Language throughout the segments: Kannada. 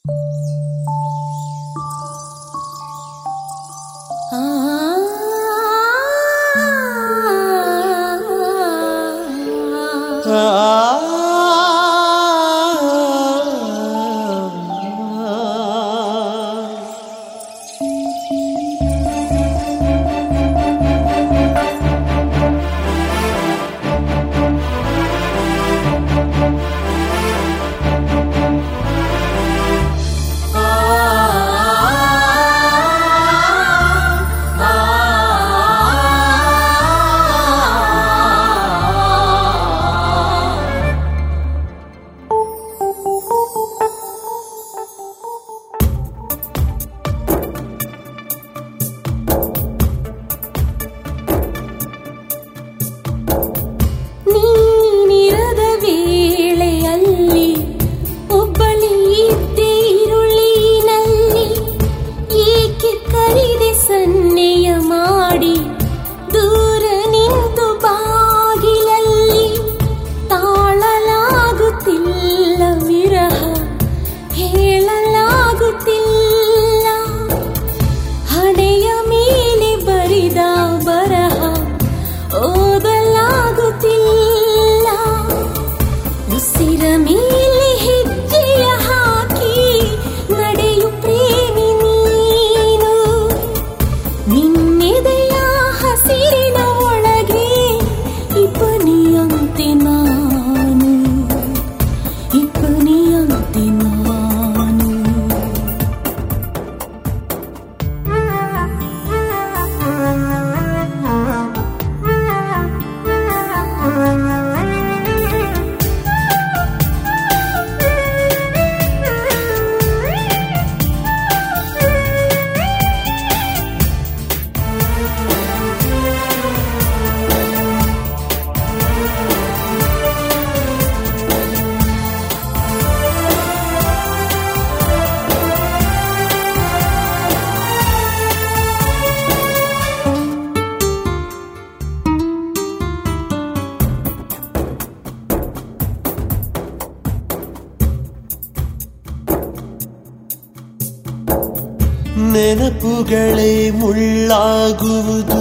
ನೆನಪುಗಳೇ ಮುಳ್ಳಾಗುವುದು,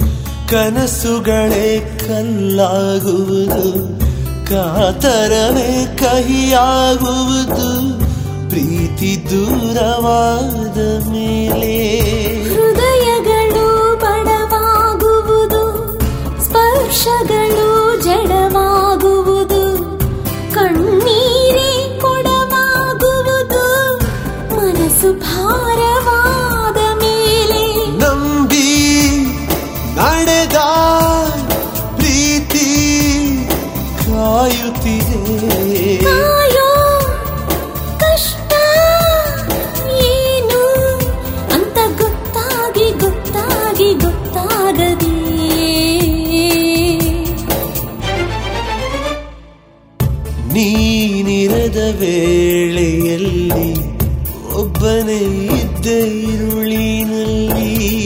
ಕನಸುಗಳೇ ಕಲ್ಲಾಗುವುದು, ಕಾತರವೇ ಕಹಿಯಾಗುವುದು ಪ್ರೀತಿ ದೂರವಾದ ಮೇಲೆ. ಹೃದಯಗಳು ಬಡವಾಗುವುದು, ಸ್ಪರ್ಶಗಳು ಜಡವಾಗುವುದು, ಕಣ್ಣೀರೇ ಕೊಡವಾಗುವುದು ಮನಸ್ಸು ಭಾರವಾದ ಮೇಲೆ. ನಂಬಿ ನಡೆದ ಪ್ರೀತಿ ಕಾಯುತ್ತಿದೆ, ಕಾಯೋ ಕಷ್ಟ ಏನು ಅಂತ ಗೊತ್ತಾಗಿ ಗೊತ್ತಾಗಿ ಗೊತ್ತಾಗದೆ. ನೀನಿರದ ವೇಳೆಯಲ್ಲಿ ಒಬ್ಬನೇ ಇದ್ದ ഇരുളിನಲ್ಲಿ.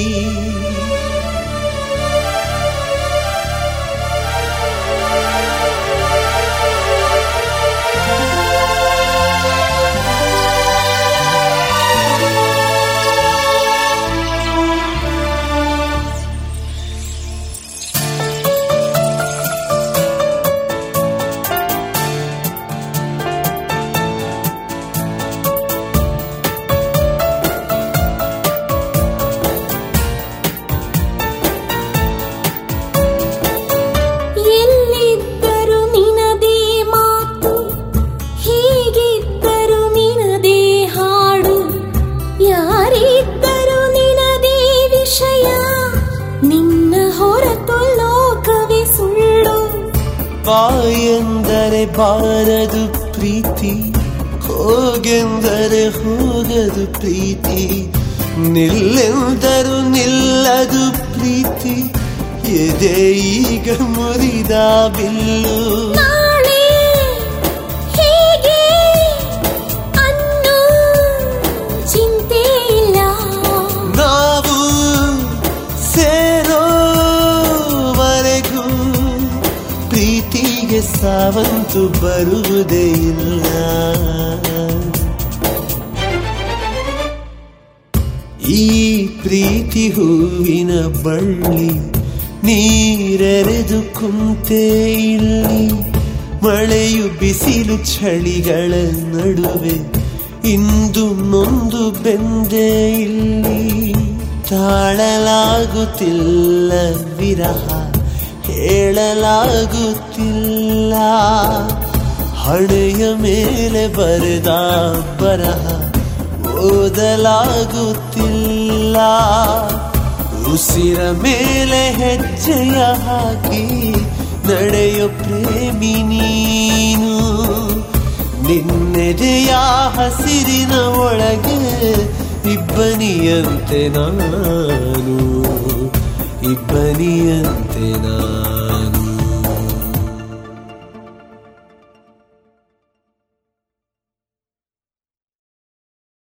ಬಾಯೆಂದರೆ ಬಾರದು ಪ್ರೀತಿ, ಹೋಗೆಂದರೆ ಹೋಗದು ಪ್ರೀತಿ, ನಿಲ್ಲೆಂದರು ನಿಲ್ಲದು ಪ್ರೀತಿ, ಎದೆ ಈಗ ಮುರಿದ ಬಿಲ್ಲು. ನಾವು ಸೇರೋವರೆಗೂ ಪ್ರೀತಿಗೆ ಸಾವಂತು ಬರುವುದೇ ಇಲ್ಲ. ಪ್ರೀತಿ ಹೂವಿನ ಬಳ್ಳಿ ನೀರೆರೆದು ಕುಂತೆ ಇಲ್ಲಿ. ಮಳೆಯು ಬಿಸಿಲು ಚಳಿಗಳ ನಡುವೆ ಇಂದು ನೊಂದು ಬೆಂದೆ ಇಲ್ಲಿ. ತಾಳಲಾಗುತ್ತಿಲ್ಲ ವಿರಹ, ಹೇಳಲಾಗುತ್ತಿಲ್ಲ. ಹಣೆಯ ಮೇಲೆ ಬರೆದ ಬರಹ ಓದಲಾಗುತ್ತಿಲ್ಲ. ಉಸಿರ ಮೇಲೆ ಹೆಜ್ಜೆಯ ಹಾಕಿ ನಡೆಯೋ ಪ್ರೇಮಿ ನೀನು. ನಿನ್ನೆದೆಯ ಹಸಿರಿನ ಒಳಗೆ ಇಬ್ಬನಿಯಂತೆ ನಾನು, ಇಬ್ಬನಿಯಂತೆ ನಾನು.